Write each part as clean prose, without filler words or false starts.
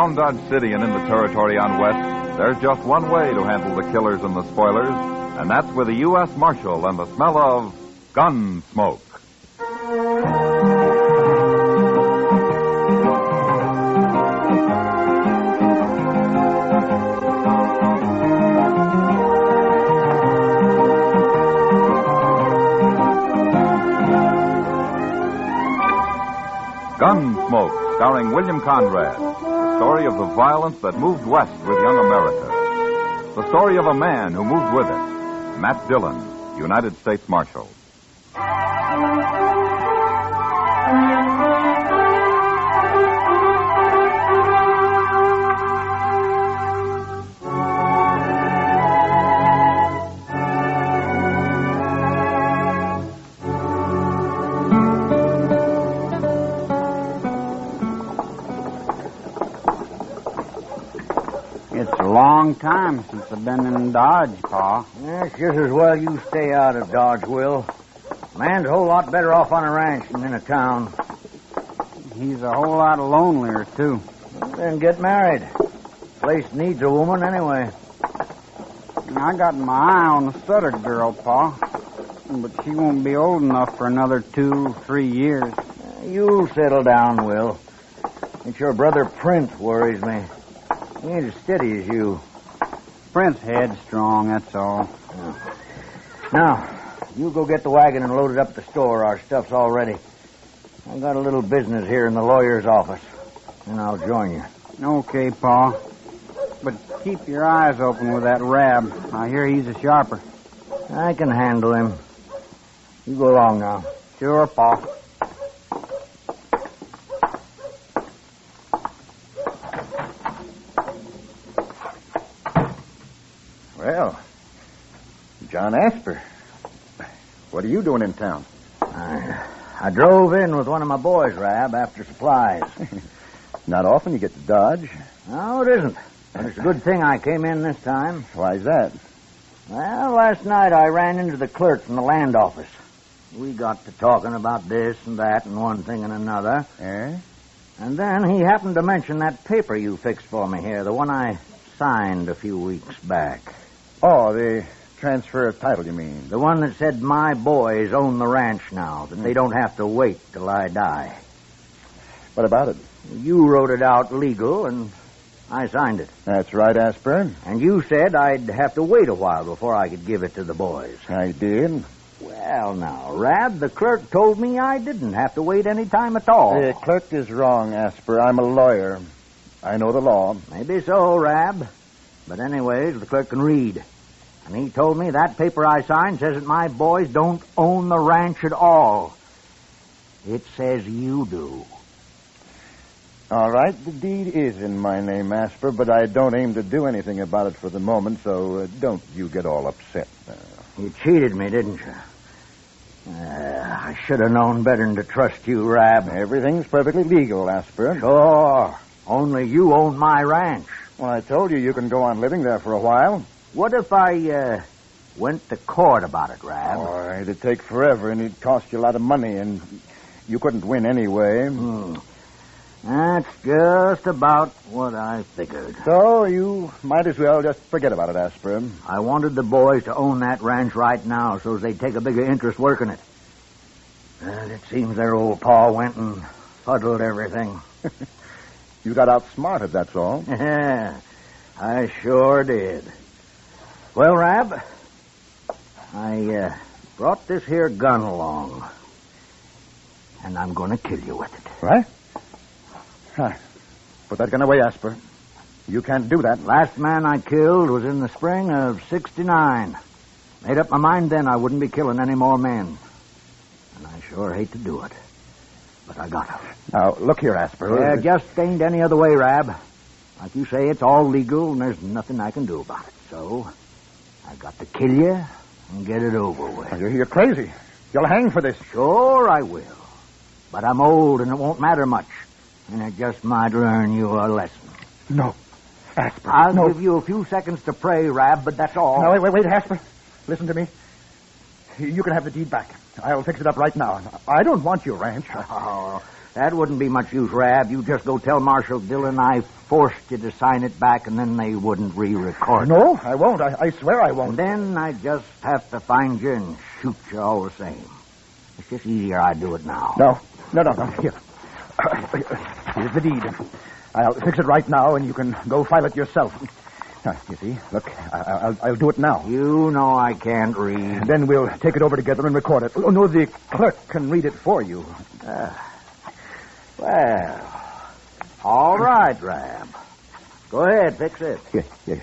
Around Dodge City and in the territory on West, there's just one way to handle the killers and the spoilers, and that's with a U.S. Marshal and the smell of gun smoke. Gunsmoke, starring William Conrad. The story of the violence that moved west with young America. The story of a man who moved with it. Matt Dillon, United States Marshal. Long time since I've been in Dodge, Pa. Yeah, it's just as well you stay out of Dodge, Will. Man's a whole lot better off on a ranch than in a town. He's a whole lot lonelier, too. Then get married. Place needs a woman anyway. I got my eye on the Sutter girl, Pa. But she won't be old enough for another 2-3 years. You'll settle down, Will. It's your brother Prince worries me. He ain't as steady as you. Prince headstrong, that's all. Now, you go get the wagon and load it up at the store. Our stuff's all ready. I've got a little business here in the lawyer's office, and I'll join you. Okay, Pa. But keep your eyes open with that Rab. I hear he's a sharper. I can handle him. You go along now. Sure, Pa. Well, John Asper, what are you doing in town? I drove in with one of my boys, Rab, after supplies. Not often you get to Dodge. No, it isn't. But it's a good thing I came in this time. Why's that? Well, last night I ran into the clerk from the land office. We got to talking about this and that and one thing and another. Eh? And then he happened to mention that paper you fixed for me here, the one I signed a few weeks back. Oh, the transfer of title, you mean? The one that said my boys own the ranch now, that they don't have to wait till I die. What about it? You wrote it out legal, and I signed it. That's right, Asper. And you said I'd have to wait a while before I could give it to the boys. I did. Well, now, Rab, the clerk told me I didn't have to wait any time at all. The clerk is wrong, Asper. I'm a lawyer. I know the law. Maybe so, Rab. But anyways, the clerk can read. And he told me that paper I signed says that my boys don't own the ranch at all. It says you do. All right, the deed is in my name, Asper, but I don't aim to do anything about it for the moment, so don't you get all upset. You cheated me, didn't you? I should have known better than to trust you, Rab. Everything's perfectly legal, Asper. Sure. Only you own my ranch. Well, I told you can go on living there for a while. What if I went to court about it, Rab? Oh, it'd take forever, and it'd cost you a lot of money, and you couldn't win anyway. That's just about what I figured. So you might as well just forget about it, Asper. I wanted the boys to own that ranch right now so they'd take a bigger interest working it. Well, it seems their old pa went and fuddled everything. You got outsmarted, that's all. Yeah, I sure did. Well, Rab, I brought this here gun along, and I'm going to kill you with it. What? Put that gun away, Asper. You can't do that. Last man I killed was in the spring of '69. Made up my mind then I wouldn't be killing any more men. And I sure hate to do it. But I gotta. Now, look here, Asper. Yeah, just ain't any other way, Rab. Like you say, it's all legal, and there's nothing I can do about it. So, I got to kill you and get it over with. You're crazy. You'll hang for this. Sure I will. But I'm old, and it won't matter much. And it just might learn you a lesson. No. Asper, I'll no. give you a few seconds to pray, Rab, but that's all. No, wait, Asper. Listen to me. You can have the deed back. I'll fix it up right now. I don't want your ranch. Oh, That wouldn't be much use, Rab. You just go tell Marshal Dillon I forced you to sign it back, and then they wouldn't re-record it. No, I won't. I swear I won't. And then I just have to find you and shoot you all the same. It's just easier I do it now. No. Here. Here's the deed. I'll fix it right now, and you can go file it yourself. Now, you see, look, I'll do it now. You know I can't read. Then we'll take it over together and record it. Oh, no, the clerk can read it for you. Well, all right, Rab. Go ahead, fix it. Here.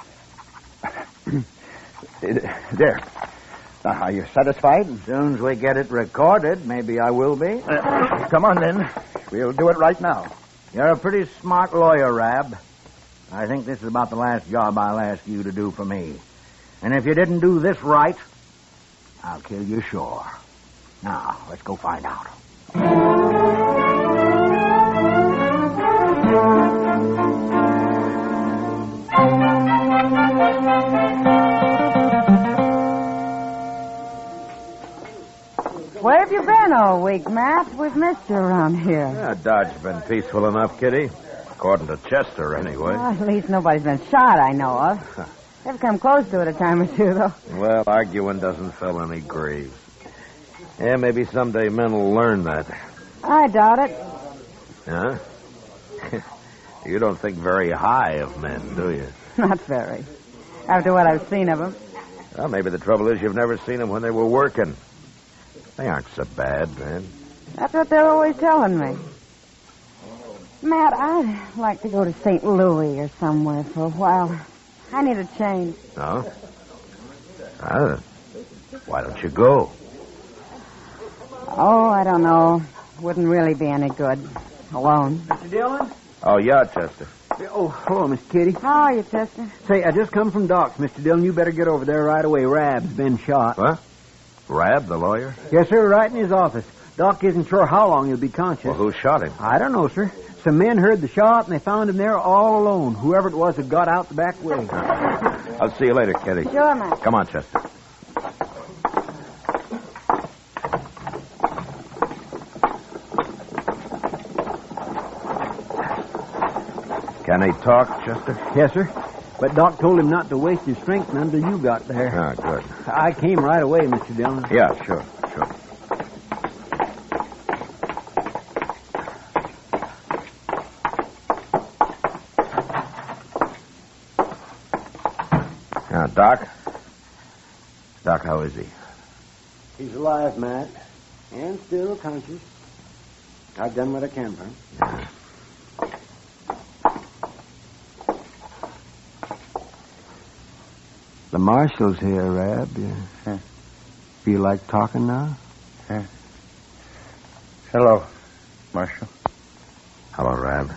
There. Now, are you satisfied? As soon as we get it recorded, maybe I will be. Come on, then. We'll do it right now. You're a pretty smart lawyer, Rab. I think this is about the last job I'll ask you to do for me. And if you didn't do this right, I'll kill you sure. Now, let's go find out. Where have you been all week, Matt? We've missed you around here. Yeah, Dodge's been peaceful enough, Kitty. According to Chester, anyway. Well, at least nobody's been shot, I know of. They've come close to it a time or two, though. Well, arguing doesn't fill any graves. Yeah, maybe someday men will learn that. I doubt it. Huh? You don't think very high of men, do you? Not very. After what I've seen of them. Well, maybe the trouble is you've never seen them when they were working. They aren't so bad, man. That's what they're always telling me. Matt, I'd like to go to St. Louis or somewhere for a while. I need a change. No? Why don't you go? Oh, I don't know. Wouldn't really be any good. Alone. Mr. Dillon? Oh, yeah, Chester. Oh, hello, Miss Kitty. How are you, Chester? Say, I just come from Doc's, Mr. Dillon. You better get over there right away. Rab's been shot. What? Rab, the lawyer? Yes, sir, right in his office. Doc isn't sure how long he'll be conscious. Well, who shot him? I don't know, sir. Some men heard the shot, and they found him there all alone. Whoever it was had got out the back way. I'll see you later, Kitty. Sure, Matt. Come on, Chester. Can he talk, Chester? Yes, sir. But Doc told him not to waste his strength until you got there. Ah, good. I came right away, Mr. Dillon. Yeah, sure. Now, Doc, how is he? He's alive, Matt, and still conscious. I've done what I can for him. Yeah. The marshal's here, Rab. You feel like talking now? Hello, Marshal. Hello, Rab.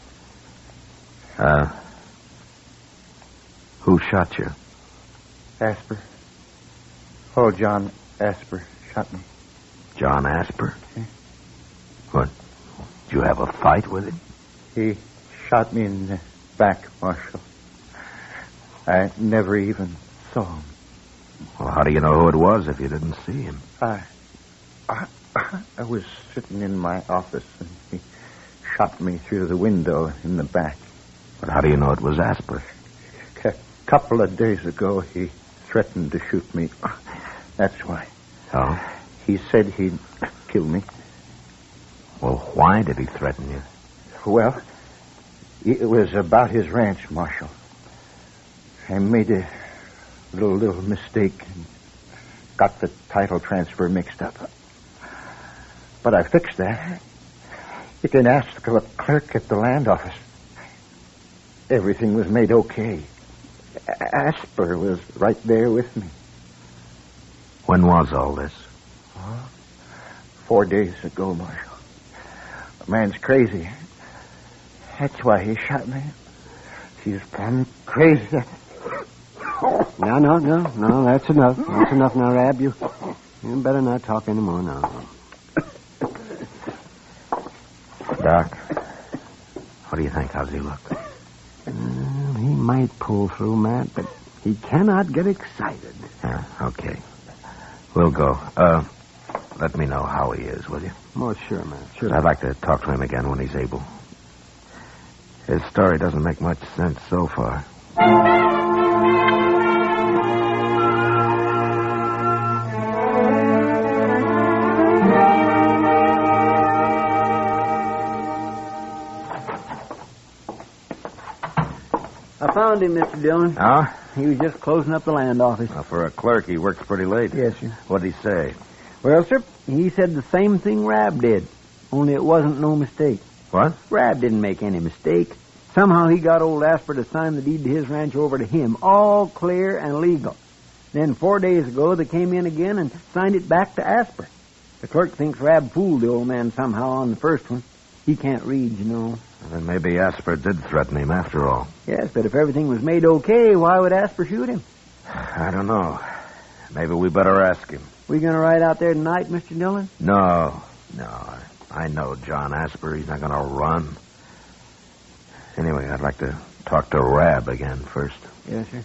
Who shot you? Asper. Oh, John Asper shot me. John Asper? What? Did you have a fight with him? He shot me in the back, Marshal. I never even saw him. Well, how do you know who it was if you didn't see him? I was sitting in my office, and he shot me through the window in the back. But how do you know it was Asper? A couple of days ago, he threatened to shoot me. That's why. Oh? He said he'd kill me. Well, why did he threaten you? Well, it was about his ranch, Marshal. I made a little mistake and got the title transfer mixed up. But I fixed that. You can ask the clerk at the land office. Everything was made okay. Asper was right there with me. When was all this? 4 days ago, Marshal. The man's crazy. That's why he shot me. He's plumb crazy. No, that's enough. That's enough now, Rab. You better not talk anymore now. Doc, what do you think? How's he look? He might pull through, Matt, but he cannot get excited. Yeah, okay. We'll go. let me know how he is, will you? Oh, sure, man. Sure. I'd like to talk to him again when he's able. His story doesn't make much sense so far. I found him, Mr. Dillon. Oh? He was just closing up the land office. Well, for a clerk, he works pretty late. Yes, sir. What'd he say? Well, sir, he said the same thing Rab did, only it wasn't no mistake. What? Rab didn't make any mistake. Somehow he got old Asper to sign the deed to his ranch over to him, all clear and legal. Then 4 days ago, they came in again and signed it back to Asper. The clerk thinks Rab fooled the old man somehow on the first one. He can't read, you know. Well, then maybe Asper did threaten him after all. Yes, but if everything was made okay, why would Asper shoot him? I don't know. Maybe we better ask him. We going to ride out there tonight, Mr. Dillon? No. I know John Asper. He's not going to run. Anyway, I'd like to talk to Rab again first. Yes, sir.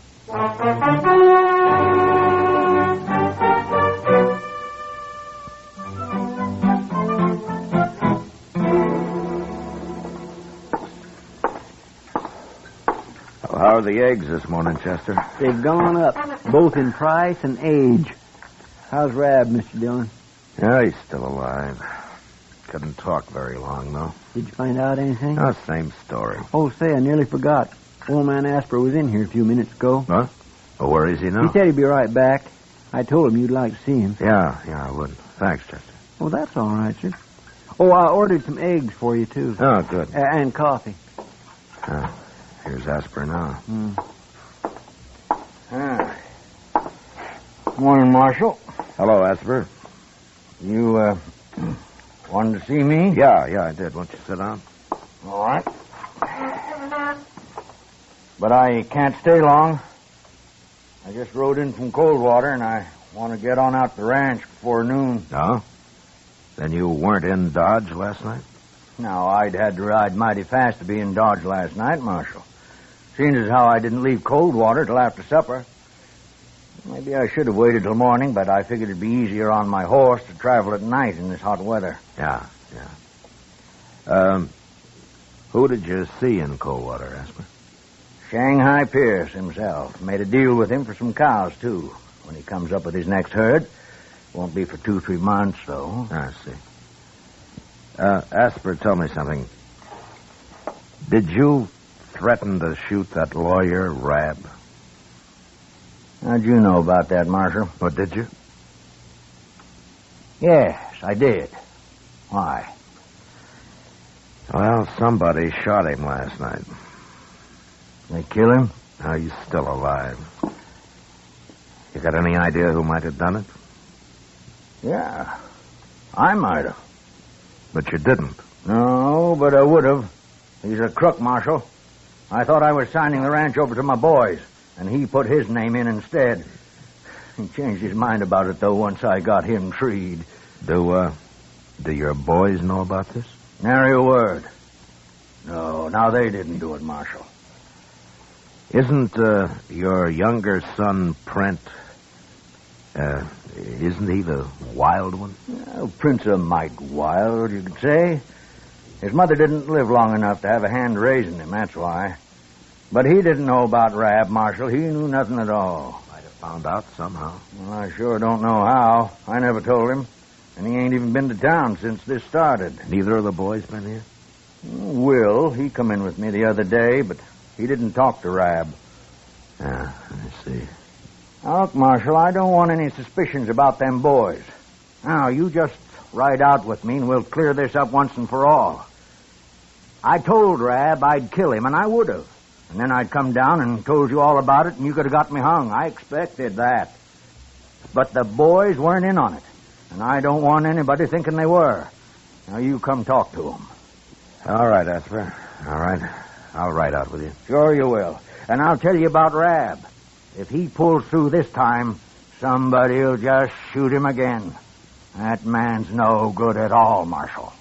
Well, how are the eggs this morning, Chester? They've gone up, both in price and age. How's Rab, Mr. Dillon? Yeah, he's still alive. Couldn't talk very long, though. Did you find out anything? Oh, same story. Oh, say, I nearly forgot. Old man Asper was in here a few minutes ago. Huh? Well, where is he now? He said he'd be right back. I told him you'd like to see him. Yeah, I would. Thanks, Chester. Oh, that's all right, sir. Oh, I ordered some eggs for you, too. Oh, good. And coffee. Here's Asper now. Morning, Marshal. Hello, Asper. You, wanted to see me? Yeah, I did. Won't you sit down? All right. But I can't stay long. I just rode in from Coldwater, and I want to get on out to the ranch before noon. No? Then you weren't in Dodge last night? Now, I'd had to ride mighty fast to be in Dodge last night, Marshal. Seeing as how I didn't leave Coldwater till after supper. Maybe I should have waited till morning, but I figured it'd be easier on my horse to travel at night in this hot weather. Yeah. Who did you see in Coldwater, Asper? Shanghai Pierce himself. Made a deal with him for some cows, too, when he comes up with his next herd. Won't be for 2-3 months, though. I see. Asper, tell me something. Did you threaten to shoot that lawyer, Rab? How'd you know about that, Marshal? What, did you? Yes, I did. Why? Well, somebody shot him last night. They kill him? Now, he's still alive. You got any idea who might have done it? Yeah, I might have. But you didn't. No, but I would have. He's a crook, Marshal. I thought I was signing the ranch over to my boys, and he put his name in instead. He changed his mind about it, though, once I got him treed. Do your boys know about this? Nary a word. No, now they didn't do it, Marshal. Isn't your younger son, Prent, isn't he the wild one? Well, Prince a mite wild, you could say. His mother didn't live long enough to have a hand raising him, that's why. But he didn't know about Rab, Marshal. He knew nothing at all. Might have found out somehow. Well, I sure don't know how. I never told him. And he ain't even been to town since this started. Neither of the boys been here? Will, he come in with me the other day, but he didn't talk to Rab. Yeah, I see. Now, look, Marshal, I don't want any suspicions about them boys. Now, you just ride out with me and we'll clear this up once and for all. I told Rab I'd kill him, and I would have. And then I'd come down and told you all about it, and you could have got me hung. I expected that. But the boys weren't in on it, and I don't want anybody thinking they were. Now, you come talk to them. All right, Asper. All right. I'll ride out with you. Sure you will. And I'll tell you about Rab. If he pulls through this time, somebody'll just shoot him again. That man's no good at all, Marshal.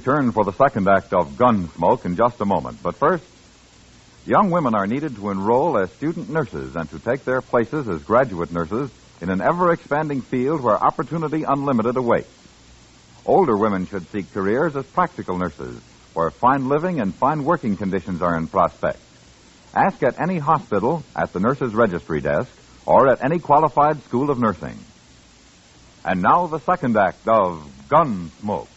return for the second act of Gunsmoke in just a moment. But first, young women are needed to enroll as student nurses and to take their places as graduate nurses in an ever-expanding field where opportunity unlimited awaits. Older women should seek careers as practical nurses, where fine living and fine working conditions are in prospect. Ask at any hospital, at the nurse's registry desk, or at any qualified school of nursing. And now the second act of Gunsmoke.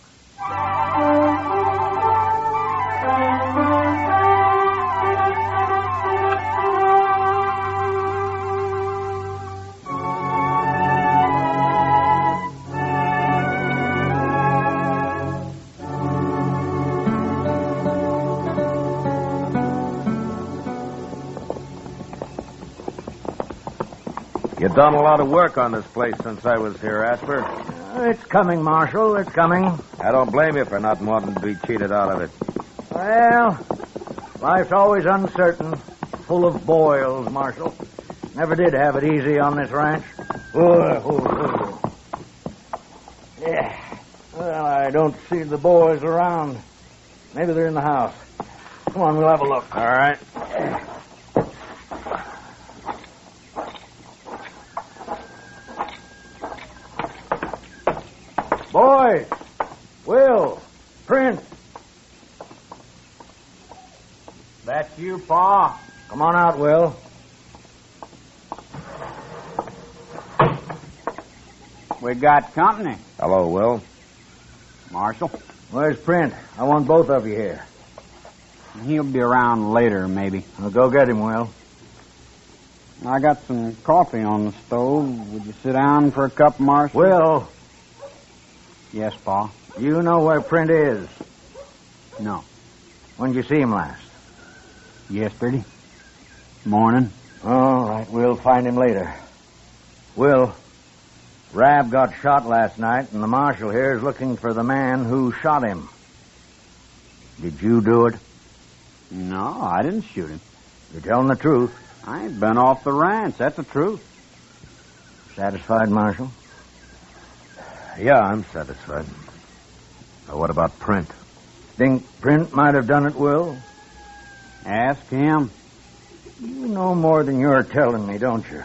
You've done a lot of work on this place since I was here, Asper. It's coming, Marshal. It's coming. I don't blame you for not wanting to be cheated out of it. Well, life's always uncertain, full of boils, Marshal. Never did have it easy on this ranch. Yeah. Well, I don't see the boys around. Maybe they're in the house. Come on, we'll have a look. All right. Boys! Will! Prince! That's you, Pa. Come on out, Will. We got company. Hello, Will. Marshal. Where's Print? I want both of you here. He'll be around later, maybe. Well, go get him, Will. I got some coffee on the stove. Would you sit down for a cup, Marshal? Will, Yes, Pa. you know where Print is. No. When did you see him last? Yesterday. Morning. All right, we'll find him later. Will, Rab got shot last night, and the marshal here is looking for the man who shot him. Did you do it? No, I didn't shoot him. You're telling the truth. I ain't been off the ranch. That's the truth. Satisfied, Marshal? Yeah, I'm satisfied. Now, what about Print? Think Print might have done it, Will? Ask him. You know more than you're telling me, don't you?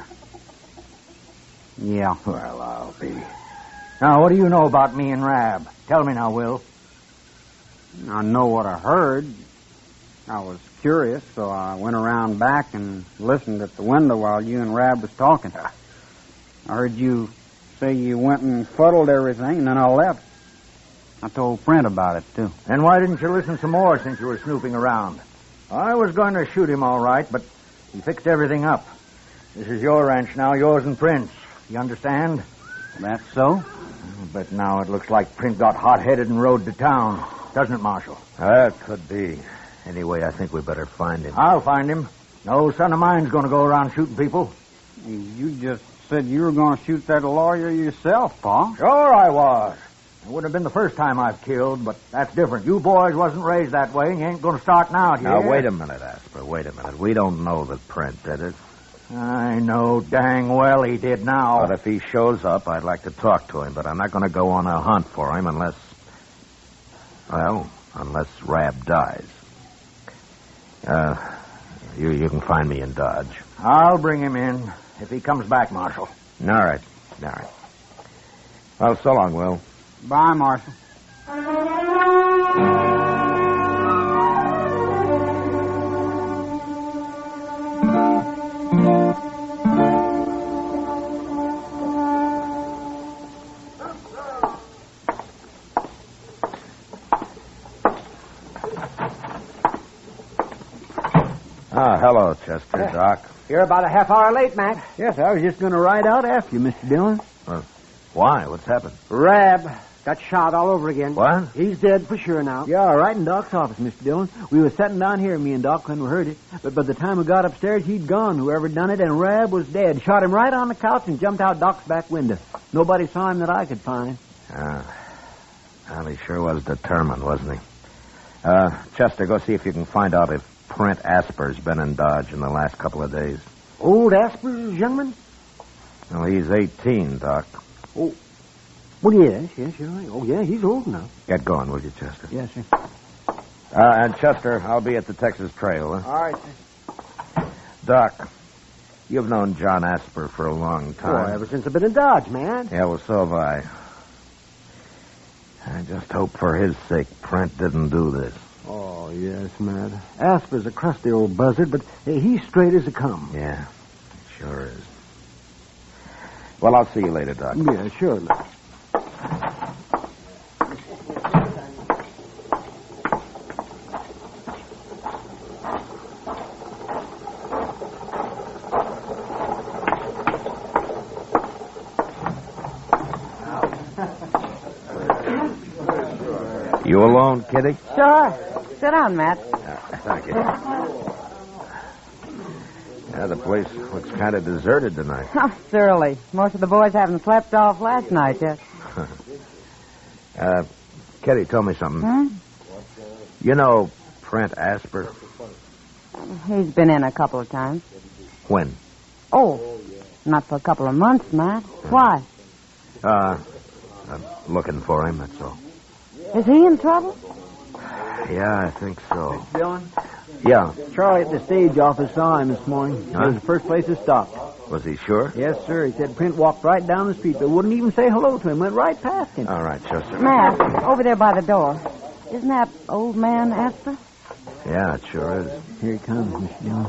Yeah. Well, I'll be. Now, what do you know about me and Rab? Tell me now, Will. I know what I heard. I was curious, so I went around back and listened at the window while you and Rab was talking. I heard you say you went and fuddled everything, and then I left. I told Print about it, too. And why didn't you listen some more since you were snooping around? I was going to shoot him all right, but he fixed everything up. This is your ranch now, yours and Print's. You understand? That's so? But now it looks like Print got hot-headed and rode to town. Doesn't it, Marshal? That could be. Anyway, I think we better find him. I'll find him. No son of mine's going to go around shooting people. You just said you were going to shoot that lawyer yourself, Pa. Sure I was. It wouldn't have been the first time I've killed, but that's different. You boys wasn't raised that way, and you ain't going to start now, do you? Now, wait a minute, Asper. Wait a minute. We don't know that Print did it. I know dang well he did now. But if he shows up, I'd like to talk to him, but I'm not going to go on a hunt for him unless Rab dies. You can find me in Dodge. I'll bring him in if he comes back, Marshal. All right. Well, so long, Will. Bye, Marshal. Hello, Chester, Doc. You're about a half hour late, Mac. Yes, I was just going to ride out after you, Mr. Dillon. Why? What's happened? Rab got shot all over again. What? He's dead for sure now. Yeah, right in Doc's office, Mr. Dillon. We was sitting down here, me and Doc, when we heard it. But by the time we got upstairs, he'd gone, whoever done it, and Rab was dead. Shot him right on the couch and jumped out Doc's back window. Nobody saw him that I could find. Well, he sure was determined, wasn't he? Chester, go see if you can find out if Print Asper's been in Dodge in the last couple of days. Old Asper's youngman? Well, he's 18, Doc. Oh, Well, yes, you're right. Oh, yeah, he's old enough. Get going, will you, Chester? Yes, sir. And Chester, I'll be at the Texas Trail, huh? All right, sir. Doc, you've known John Asper for a long time. Oh, ever since I've been in Dodge, man. Yeah, well, so have I. I just hope for his sake Prent didn't do this. Oh, yes, Matt. Asper's a crusty old buzzard, but he's straight as a come. Yeah, it sure is. Well, I'll see you later, Doc. Yeah, sure, Matt. You alone, Kitty? Sure. Sit down, Matt. Thank you. Yeah, the place looks kind of deserted tonight. Oh, surely. Most of the boys haven't slept off last night yet. Kitty, tell me something. Hmm? You know Prent Asper? He's been in a couple of times. When? Oh, not for a couple of months, Matt. Why? I'm looking for him, that's all. Is he in trouble? Yeah, I think so. Dillon? Yeah. Charlie at the stage office saw him this morning. Huh? It was the first place he stopped. Was he sure? Yes, sir. He said Print walked right down the street, but wouldn't even say hello to him. Went right past him. All right, Chester. Matt, over there by the door. Isn't that old man Asper? Yeah, it sure is. Here he comes, Mr. Dillon.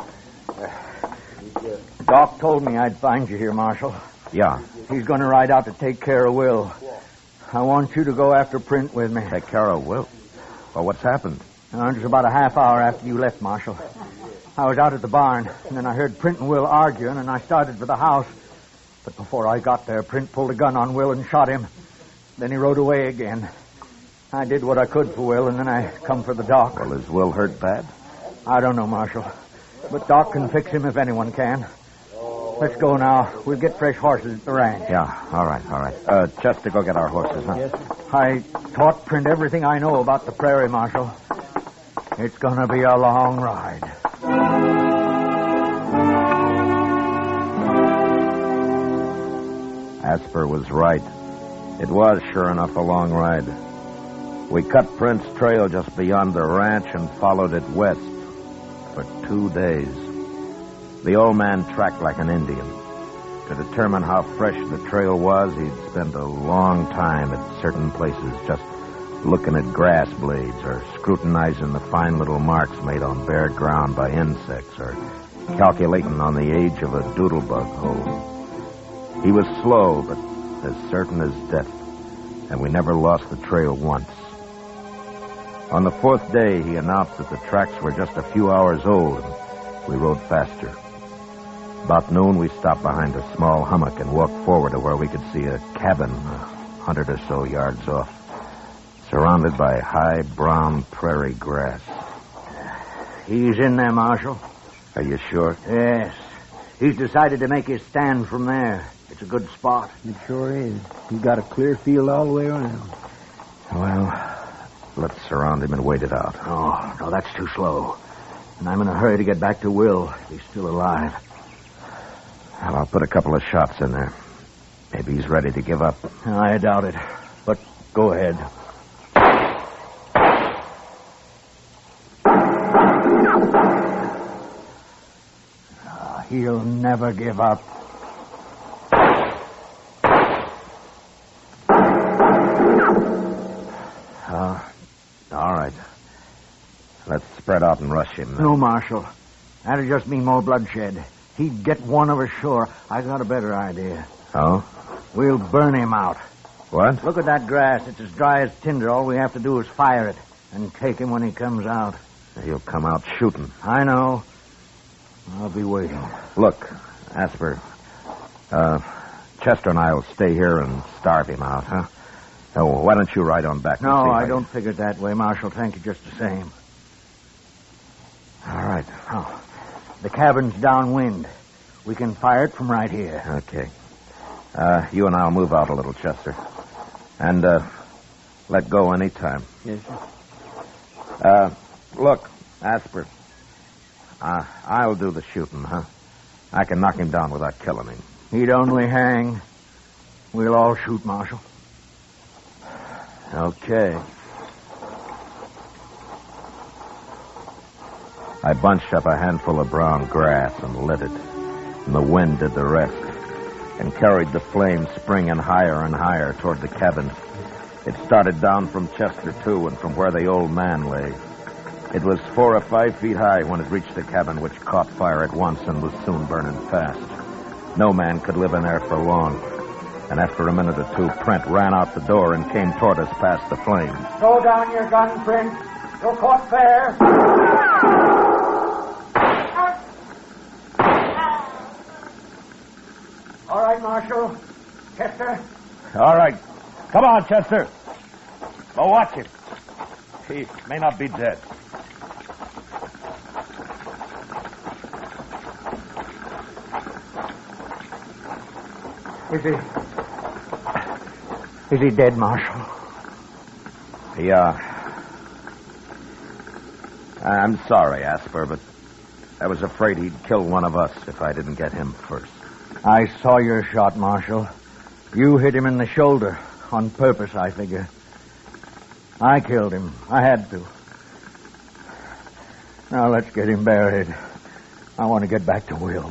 Doc told me I'd find you here, Marshal. Yeah. He's going to ride out to take care of Will. I want you to go after Print with me. Take care of Will. Well, what's happened? Just about a half hour after you left, Marshal. I was out at the barn, and then I heard Print and Will arguing, and I started for the house. But before I got there, Print pulled a gun on Will and shot him. Then he rode away again. I did what I could for Will, and then I come for the Doc. Well, is Will hurt bad? I don't know, Marshal. But Doc can fix him if anyone can. Let's go now. We'll get fresh horses at the ranch. Yeah, all right. Chester, go get our horses, huh? Yes, sir. I taught Print everything I know about the prairie, Marshal. It's going to be a long ride. Asper was right. It was, sure enough, a long ride. We cut Print's trail just beyond the ranch and followed it west for 2 days. The old man tracked like an Indian. To determine how fresh the trail was, he'd spent a long time at certain places just looking at grass blades or scrutinizing the fine little marks made on bare ground by insects or calculating on the age of a doodlebug hole. He was slow, but as certain as death, and we never lost the trail once. On the 4th day, he announced that the tracks were just a few hours old, and we rode faster. About noon, we stopped behind a small hummock and walked forward to where we could see a cabin 100 or so yards off, surrounded by high brown prairie grass. He's in there, Marshal. Are you sure? Yes. He's decided to make his stand from there. It's a good spot. It sure is. He's got a clear field all the way around. Well, let's surround him and wait it out. Oh, no, that's too slow. And I'm in a hurry to get back to Will if he's still alive. Well, I'll put a couple of shots in there. Maybe he's ready to give up. I doubt it. But go ahead. He'll never give up. All right. Let's spread out and rush him. No, Marshal. That'll just mean more bloodshed. He'd get one of us sure. I got a better idea. Oh? We'll burn him out. What? Look at that grass. It's as dry as tinder. All we have to do is fire it and take him when he comes out. He'll come out shooting. I know. I'll be waiting. Look, Asper, Chester and I will stay here and starve him out, huh? Oh, why don't you ride on back? and No, see I how don't figure it that way, Marshal. Thank you just the same. All right. Oh, the cabin's downwind. We can fire it from right here. Okay. You and I'll move out a little, Chester. And, let go any time. Yes, sir. Look, Asper, I'll do the shooting, huh? I can knock him down without killing him. He'd only hang. We'll all shoot, Marshal. Okay. I bunched up a handful of brown grass and lit it, and the wind did the rest, and carried the flame springing higher and higher toward the cabin. It started down from Chester, too, and from where the old man lay. It was 4 or 5 feet high when it reached the cabin, which caught fire at once and was soon burning fast. No man could live in there for long. And after a minute or two, Prent ran out the door and came toward us past the flames. Throw down your gun, Prent. You're caught fair. All right, Marshal. Chester? All right. Come on, Chester. Go watch him. He may not be dead. Is he dead, Marshal? Yeah. I'm sorry, Asper, but I was afraid he'd kill one of us if I didn't get him first. I saw your shot, Marshal. You hit him in the shoulder. On purpose, I figure. I killed him. I had to. Now let's get him buried. I want to get back to Will.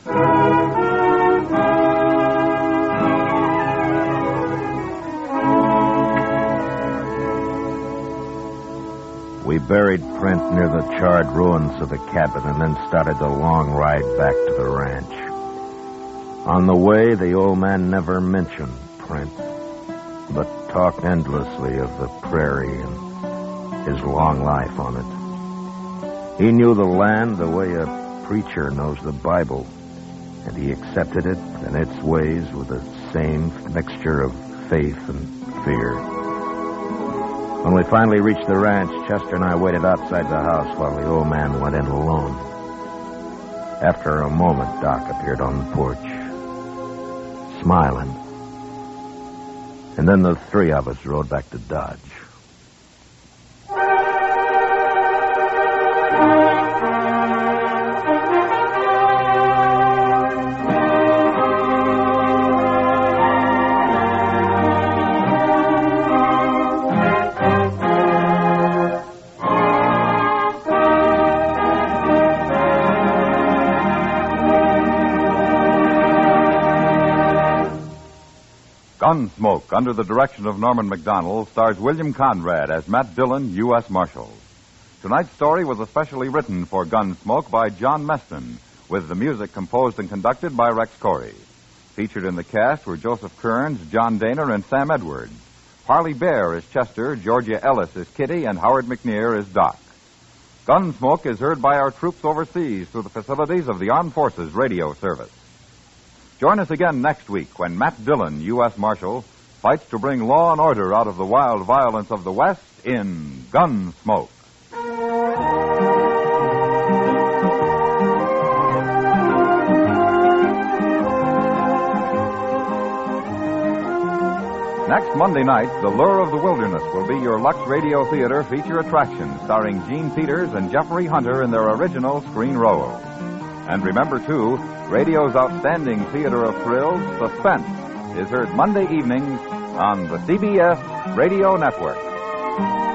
We buried Prent near the charred ruins of the cabin and then started the long ride back to the ranch. On the way, the old man never mentioned Prent, but talked endlessly of the prairie and his long life on it. He knew the land the way a preacher knows the Bible, and he accepted it and its ways with the same mixture of faith and fear. When we finally reached the ranch, Chester and I waited outside the house while the old man went in alone. After a moment, Doc appeared on the porch, smiling. And then the 3 of us rode back to Dodge. Gunsmoke, under the direction of Norman Macdonnell, stars William Conrad as Matt Dillon, U.S. Marshal. Tonight's story was especially written for Gunsmoke by John Meston, with the music composed and conducted by Rex Corey. Featured in the cast were Joseph Kearns, John Daner, and Sam Edwards. Harley Bear is Chester, Georgia Ellis is Kitty, and Howard McNear is Doc. Gunsmoke is heard by our troops overseas through the facilities of the Armed Forces Radio Service. Join us again next week when Matt Dillon, U.S. Marshal, fights to bring law and order out of the wild violence of the West in Gunsmoke. Next Monday night, The Lure of the Wilderness will be your Lux Radio Theater feature attraction, starring Gene Peters and Jeffrey Hunter in their original screen roles. And remember, too, radio's outstanding theater of thrills, Suspense, is heard Monday evenings on the CBS Radio Network.